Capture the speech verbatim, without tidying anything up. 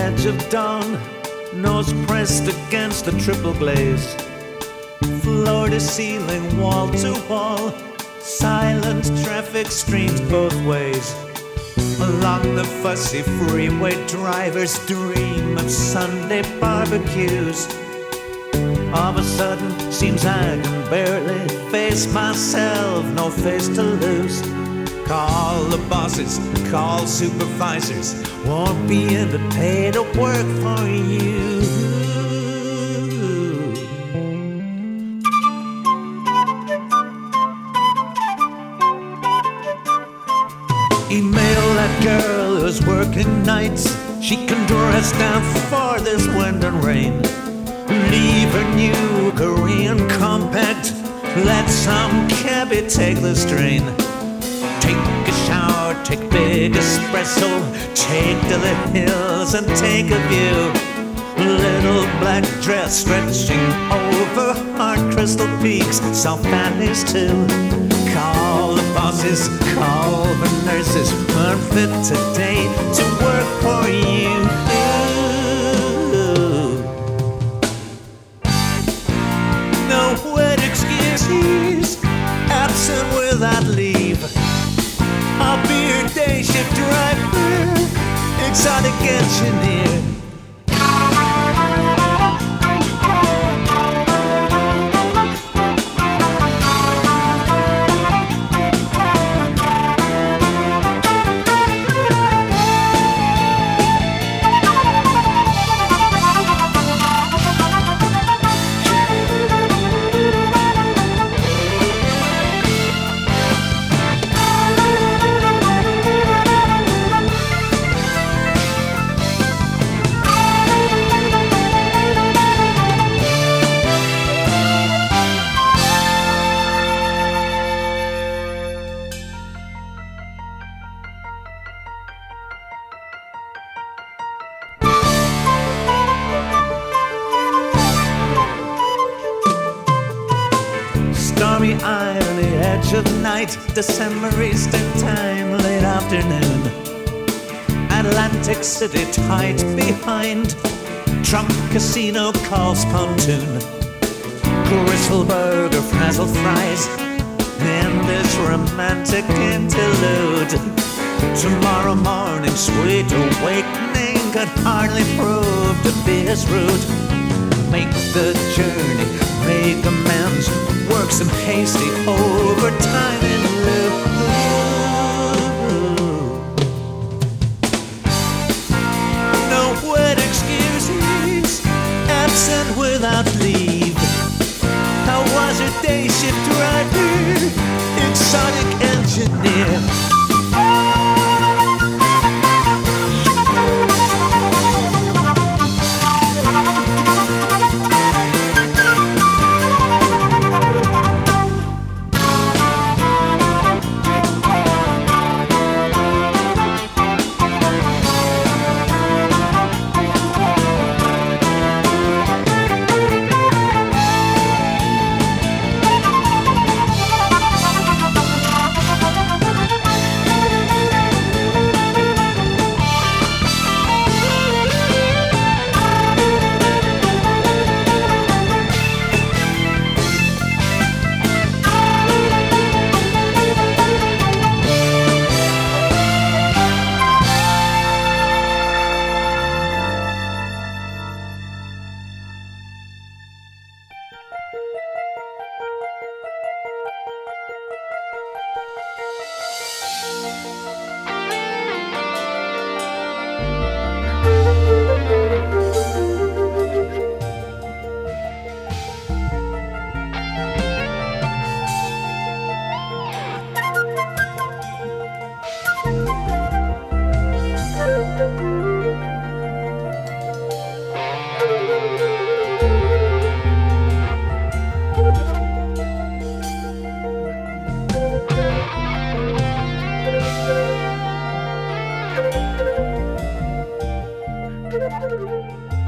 edge of dawn, nose pressed against the triple glaze. Floor to ceiling, wall to wall, silent traffic streams both ways. Along the fussy freeway, drivers dream of Sunday barbecues. All of a sudden, seems I can barely face myself, no face to lose. Call the bosses, call supervisors, won't be in the pay to work for you. Email that girl who's working nights. She can dress down for this wind and rain. Leave her new Korean compact, let some cabbie take the strain. Take a shower, take big espresso, take to the hills and take a view. Little black dress stretching over hard crystal peaks, South Valleys too. Call the bosses, call the nurses, unfit today to work for you. No wet excuses, absent without leave. I'll be your day shift driver, exotic engineer. Stormy eye on the edge of night, December Eastern time, late afternoon. Atlantic City tight behind, Trump Casino calls pontoon. Gristle burger, frazzled fries, in this romantic interlude. Tomorrow morning, sweet awakening could hardly prove to be as rude. Make the journey, make amends, work some hasty overtime in lieu. No wet excuses, absent without leave. How was your day shift driver, exotic engineer? Thank you.